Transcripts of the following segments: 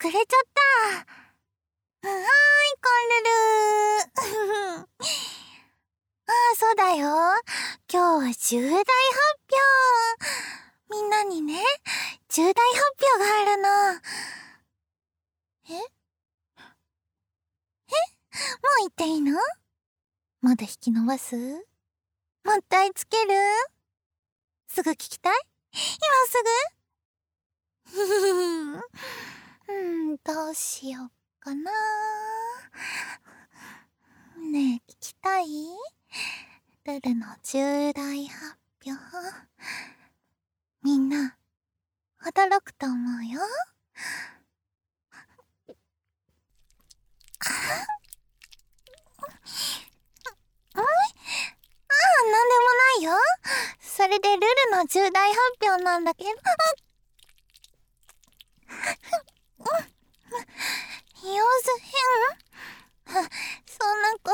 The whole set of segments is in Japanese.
れちゃった。はーい、コンルルそうだよ。今日は重大発表。みんなにね、重大発表があるの。もう言っていいの？まだ引き伸ばす？もったいつける？すぐ聞きたい？今すぐどうしよっかな。ねえ、聞きたい？ルルの重大発表。みんな、驚くと思うよ。なんでもないよ。それでルルの重大発表なんだけど。用ず変？そんなこと。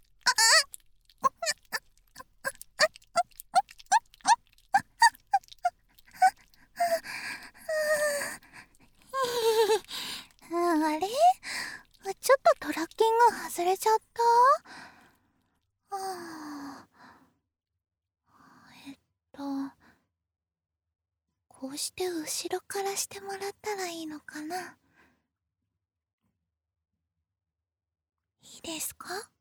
あれ？ちょっとトラッキング外れちゃった？こうして後ろからしてもらったらいいのかな？いいですか？はい。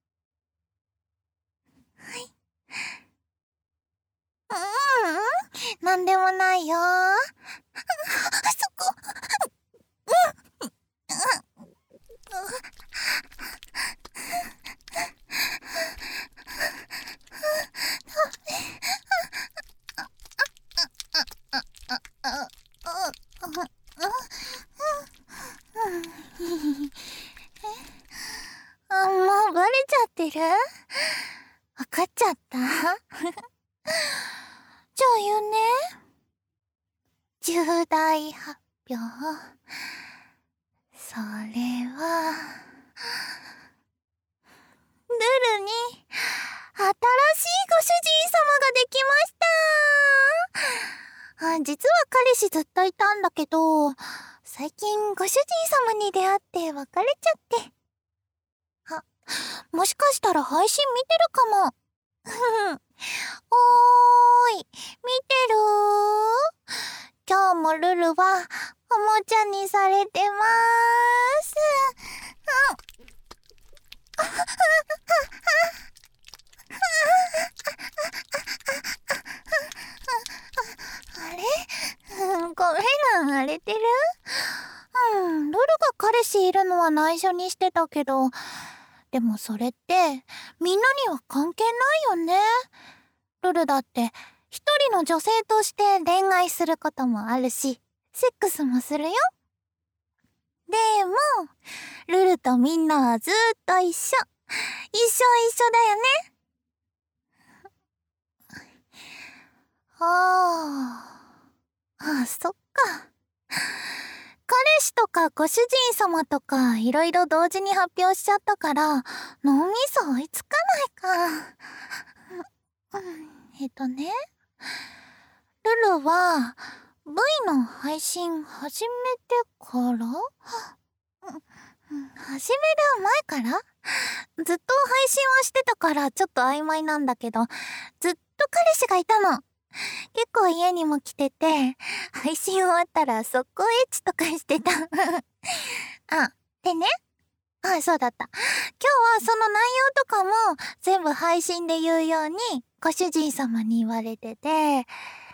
なんでもないよ。そこ。もうバレちゃってる？わかっちゃった？じゃあ言うね。重大発表。それは、ルルに、新しいご主人様ができました。実は彼氏ずっといたんだけど、最近ご主人様に出会って別れちゃって。もしかしたら配信見てるかも。おーい、見てる？今日もルルはおもちゃにされてまーす。あれ？ごめんな、荒れてる？ルルが彼氏いるのは内緒にしてたけど、でもそれってみんなには関係ないよね。ルルだって一人の女性として恋愛することもあるし、セックスもするよ。でも、ルルとみんなはずーっと一緒。一緒だよね。そっか。彼氏とかご主人様とかいろいろ同時に発表しちゃったから脳みそ追いつかないか。ルルは V の配信始めてから始める前からずっと配信はしてたからちょっと曖昧なんだけど、ずっと彼氏がいたの。結構家にも来てて、配信終わったら速攻エッチとかしてた。でね。そうだった。今日はその内容とかも全部配信で言うようにご主人様に言われてて、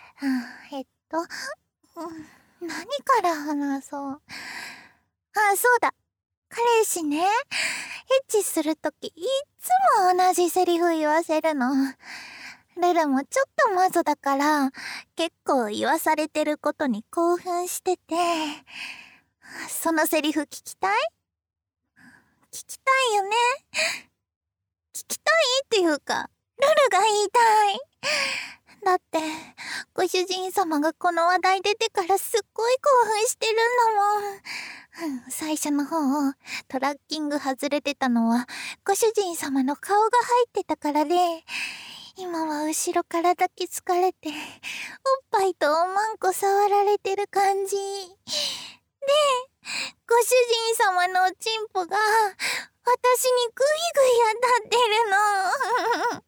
何から話そう。そうだ。彼氏ね、エッチするときいっつも同じセリフ言わせるの。ルルもちょっとマゾだから、結構言わされてることに興奮してて、そのセリフ聞きたい？聞きたいよね。聞きたいっていうか、ルルが言いたい。だって、ご主人様がこの話題出てからすっごい興奮してるんだもん。最初の方、トラッキング外れてたのは、ご主人様の顔が入ってたからで、今は後ろから抱きつかれて、おっぱいとおまんこ触られてる感じ。で、 ご主人様のおちんぽが、私にぐいぐい当たってるの。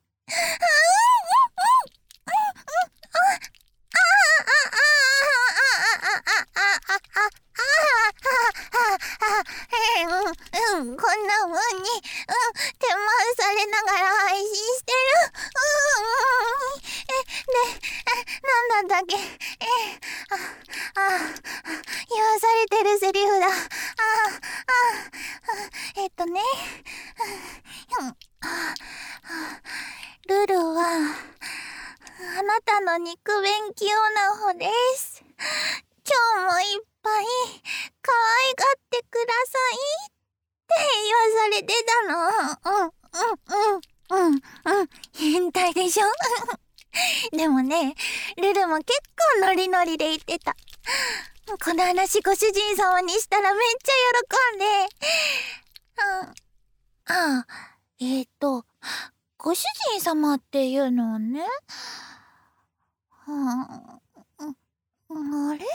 こんな風に、手回されながら配信してる。なんだったっけ。言わされてるセリフだ。ルルは、あなたの肉便器用な方です。今日もいっぱい可愛がってくださいって言わされてたの。変態でしょ。でもね、ルルも結構ノリノリで言ってた。この話ご主人様にしたらめっちゃ喜んで。ご主人様っていうのはね、あれ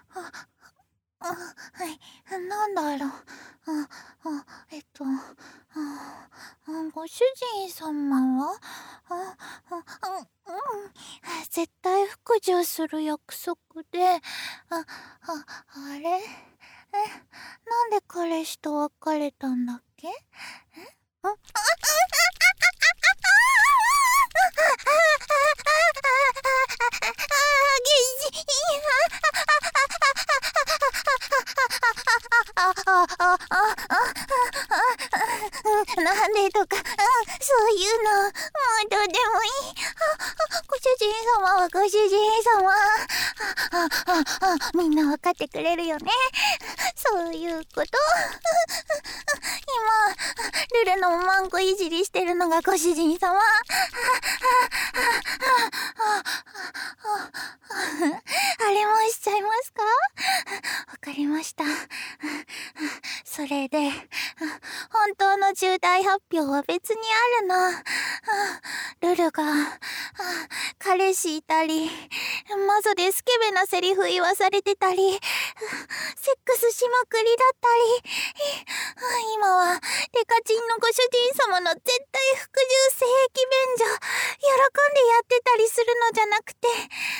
はい、なんだろう。ご主人様は、絶対服従する約束で、あれなんで彼氏と別れたんだっけ？なんでとか、そういうの、もうどうでもいい。ご主人様はご主人様。みんなわかってくれるよね。そういうこと。今、ルルのおまんこいじりしてるのがご主人様。あれもしちゃいますか？わかりました。それで、本当の重大発表は別にあるの。ルルが、彼氏いたり、マゾでスケベなセリフ言わされてたり、セックスしまくりだったり、今はデカチンのご主人様の絶対服従性癖便所、喜んでやってたりするのじゃなくて、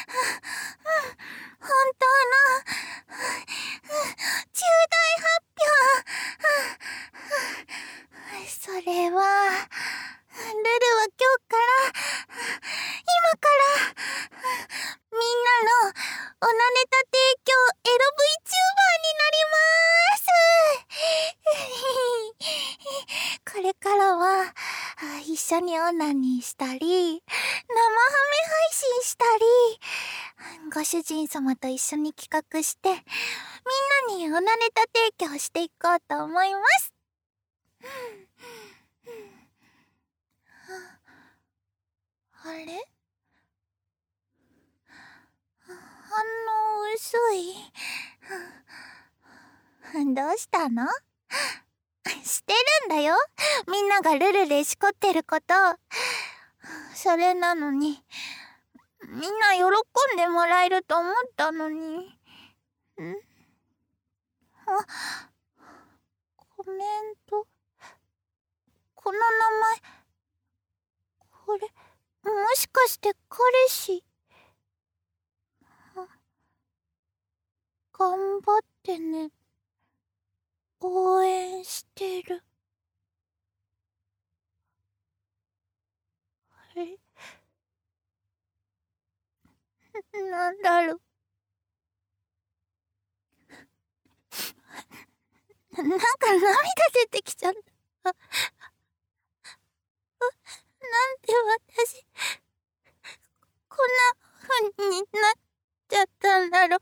本当の重大発表。それは、ルルは今日から、今から、みんなのオナネタ提供エロ VTuber になります。これからは、一緒にオナニーしたり、生ハメ配信したり、ご主人様と一緒に企画して、みんなにオナネタ提供していこうと思います。あれ？反応薄い。どうしたの？してるんだよ。みんながルルでしこってること。それなのに、みんな喜んでもらえると思ったのに。コメント。この名前。これ、もしかして彼氏。頑張ってね。応援してる。なんだろう。なんか涙出てきちゃった。なんで私、こんな風になっちゃったんだろう。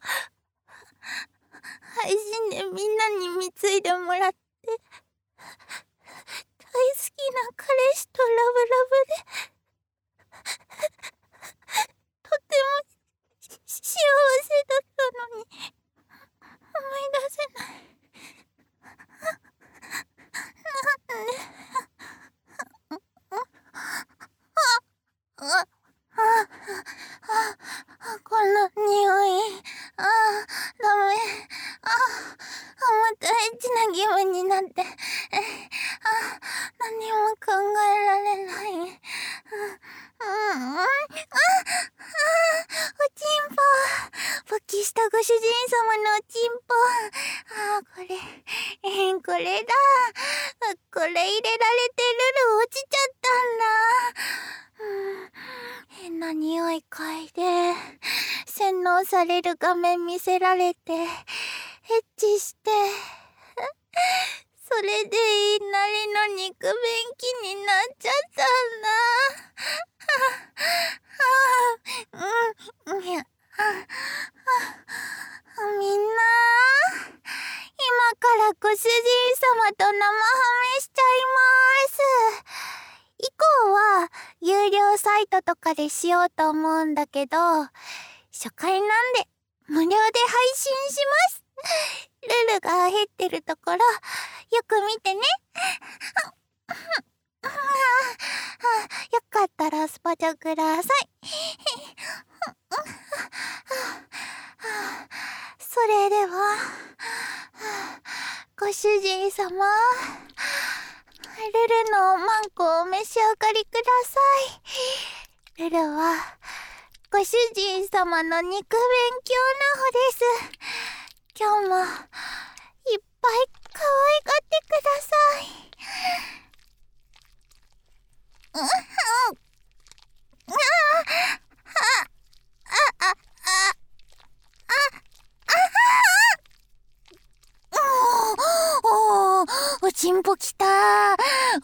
配信でみんなに貢いでもらって、大好きな彼氏とラブラブで、とても幸せだったのに、思い出せない。なんで。この匂い。ダメ。 になって、何も考えられない。おちんぽ。勃起したご主人様のおちんぽ。これだ。これ入れられてルル落ちちゃったんだ。変な匂い嗅いで、洗脳される画面見せられて、エッチして、それでいいなりの肉便器になっちゃったんだ。みんな、今からご主人様と生ハメしちゃいます。以降は有料サイトとかでしようと思うんだけど、初回なんで無料で配信します。ルルが減ってるところよく見てね。よかったらスパチャください。それでは、ご主人様、ルルのマンコをお召し上がりください。ルルはご主人様の肉勉強なほです。今日もいっぱい可愛がってください。おちんぽきたー。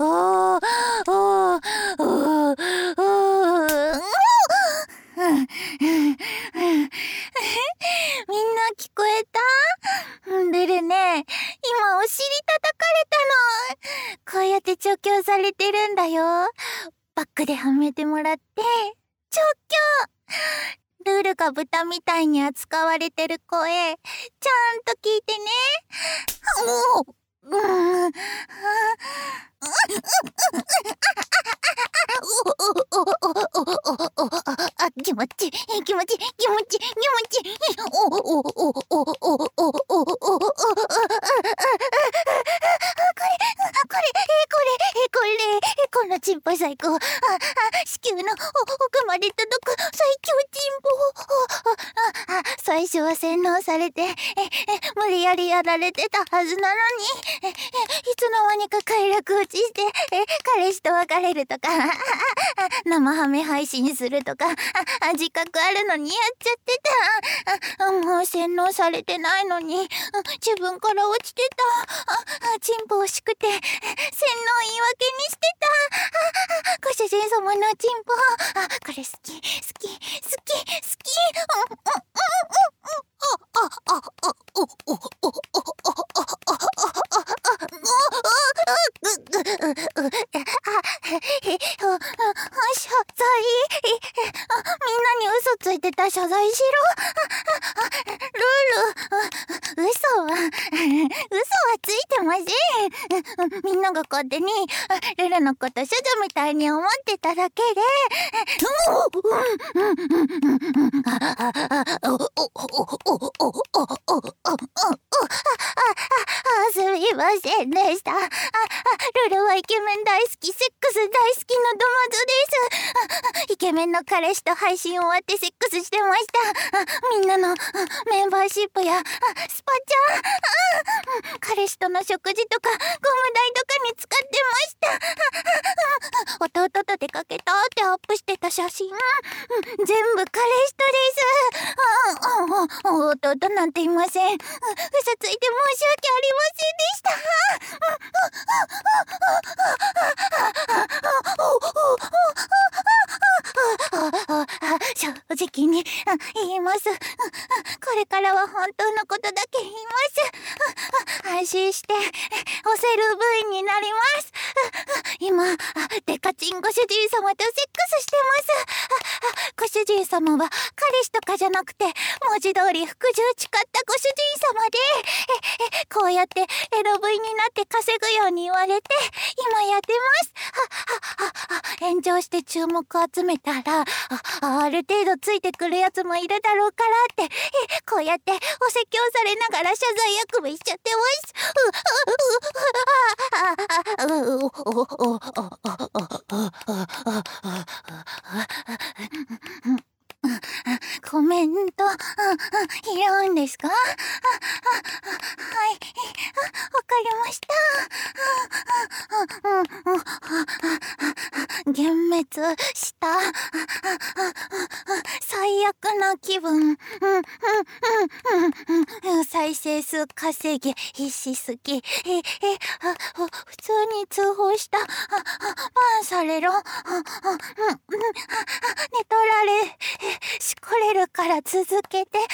みんな聞こえた？ルルね、今お尻叩かれたの。こうやって調教されてるんだよ。バックではめてもらって調教。ルルが豚みたいに扱われてる声、ちゃんと聞いてね。気持ち気持ちこのチンポ最高。子宮の奥まで届く最強チンポ。最初は洗脳されて無理やりやられてたはずなのに、いつの間にか快楽落ちして彼氏と別れるとか生ハメ配信するとか自覚あるのにやっちゃってた。もう洗脳されてないのに自分から落ちてた。チンポ惜しくて洗脳言い訳にしてた。ご主人様のチンポ、これ好き。謝罪。みんなに嘘ついてた。謝罪しろ。ルル、嘘はついてません。みんなが勝手にルルのこと処女みたいに思ってただけで。すみませんでした。ルルはイケメン大好き、セックス大好きのドマズです。イケメンの彼氏と配信終わってセックスしてました。みんなのメンバーシップやスパチャ、彼氏との食事とかゴム代とかに使ってました。弟と出かけたってアップしてた写真、全部彼氏とです。弟なんていません。嘘ついて申し訳ありませんでした。正直に言います。これからは本当のことだけ言います。安心して押せる部位になります。今デカチンご主人様とセックスしてます。 ご主人様は彼氏とかじゃなくて、文字通り服従誓ったご主人様で、こうやってエロ V になって稼ぐように言われて、今やってます。炎上して注目集めたら、ある程度ついてくるやつもいるだろうからって、こうやってお説教されながら謝罪役目しちゃってます。コメント、拾うんですか？はい、わかりました。幻滅した。最悪な気分。再生数稼ぎ必死すぎ。普通に通報した。バンされろ。寝取られ、しこれるから続けて。ル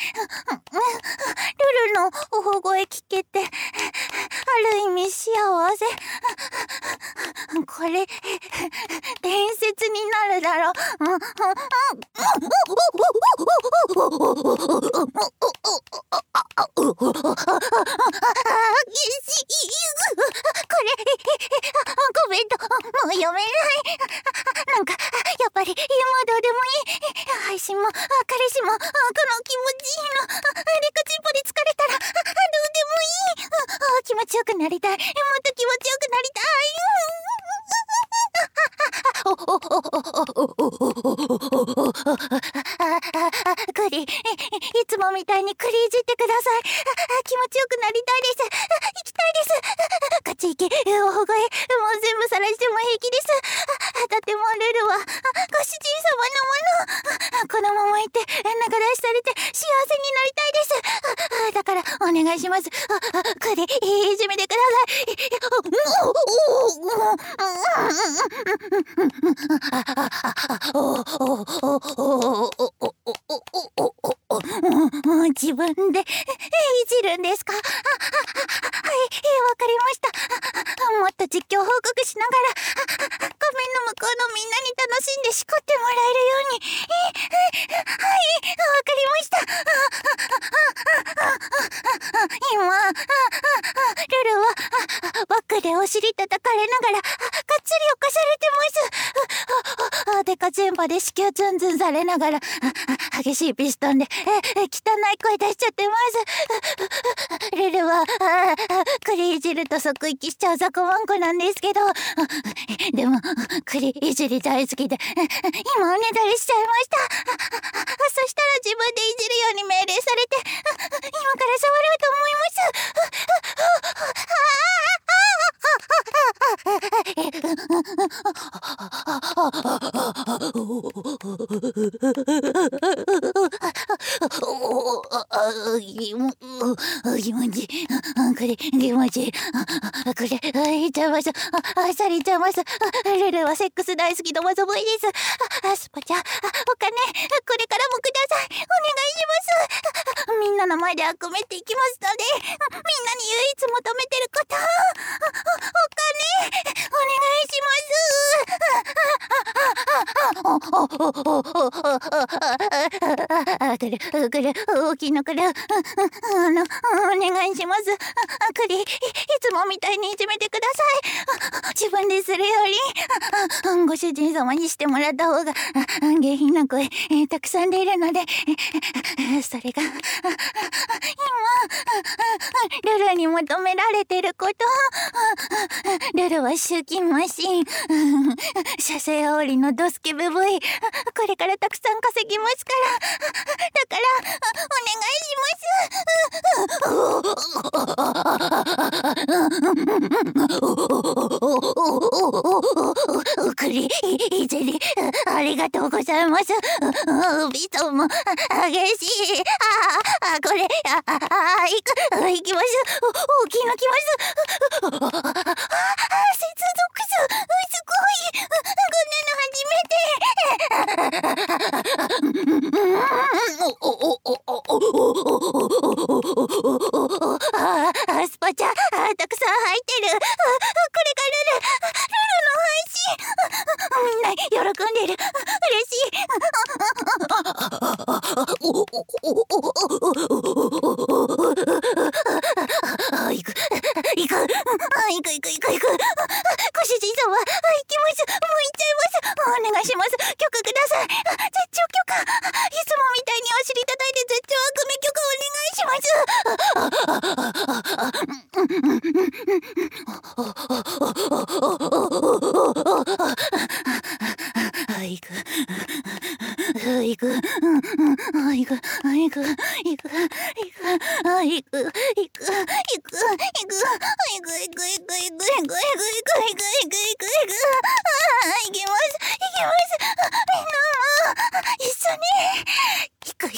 ルの大声聞けて、ある意味幸せ。これ、伝説になるだろ。コメント、もう読めない。なんか、やっぱり、どうでもいい。配信も、彼氏も、この気持ちいいの。リカチンポで疲れたら、どうでもいい。気持ちよくなりたい。もっと気持ちよくなりたい。クリ、いつもみたいにクリいじってください。気持ちよくなりたいです。行きたいです。こっち行け、大声、もう全部晒しても平気です。だってもうルルは、ご主人様のもの。このままいて、仲出しされて幸せになりたいです。だから、お願いします。クリ、いじめてください。自分でいじるんですか？はい、わかりました。もっと実況報告しながら、画面の向こうのみんなに楽しんでしこってもらえるように。はい、わかりました。今、ルルはバックでお尻叩かれながら、がっつり犯されてます。デカチェンバで子宮ツンツンされながら、激しいピストンで、汚い声出しちゃってます。ルルは、クリいじると即息しちゃう雑魚ワンコなんですけど、でも、クリいじり大好きで、今おねだりしちゃいました。そしたら自分でいじるように命令されて、今から触ろうと思います気持ちいい。これ、気持ちいい。これ、いっちゃいます。あっさりいっちゃいます。ルルはセックス大好きのまぞぼいです。スパちゃん、お金、これからもください。お願いします。みんなの前で悪めっていきますので、みんなに唯一求めてること、お金、お願いします。くる、大きいのくる。お願いします。クリ、いつもみたいにいじめてください。自分でするより、ご主人様にしてもらった方が、下品な声、たくさん出るので、それが、今、ルルに求められてること、ルルは集金マシン、射精煽りのドスケベ V、これからたくさん稼ぎますから、だから、お願いします。クリ、いじり、ありがとうございます。ビトも、激しい。これ、行きます。大きいの来ます。接続す。すごい。こんなの初めて。スパチャ、たくさん入ってる。これがルルの配信。みんな喜んでる。嬉しい。 く。ご主人様、行きます。もう行っちゃいます。お願いします。許可ください。絶頂許可。いつもみたいにお尻叩いて絶頂悪名許可お願いします。行く。行く。行く。行く。行く。行く。行きます。みんなも一緒に。行く。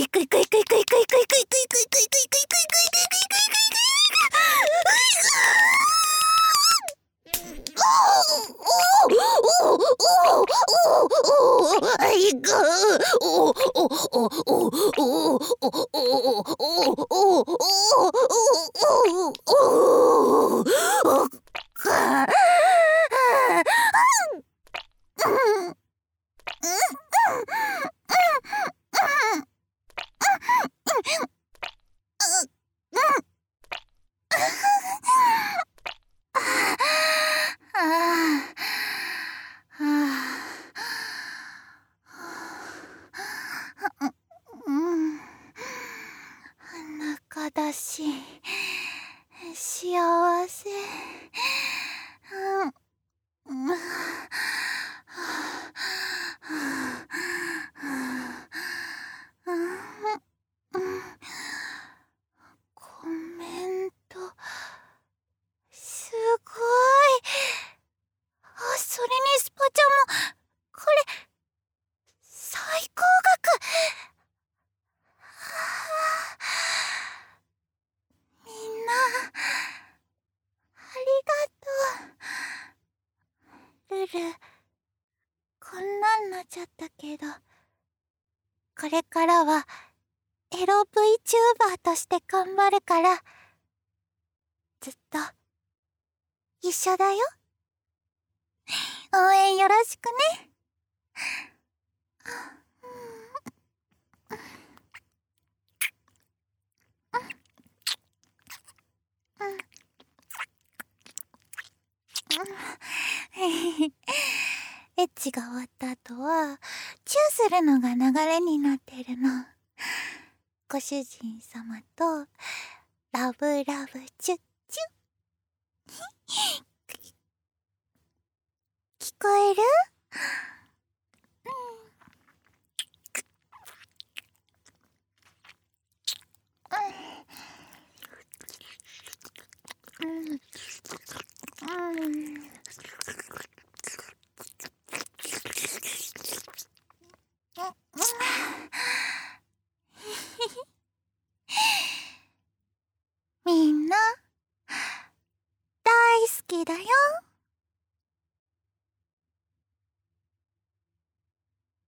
裸だし幸せ。コメントすごい。それにスパちゃんもこれ最高額。みんなありがとう。ルル、こんなんなっちゃったけど、これからはエロ VTuber として頑張るから、ずっと一緒だよ。応援よろしくね。エッチが終わった後はチューするのが流れになってるの。ご主人様とラブラブチュッチュ。聞こえる？みんな大好きだよ。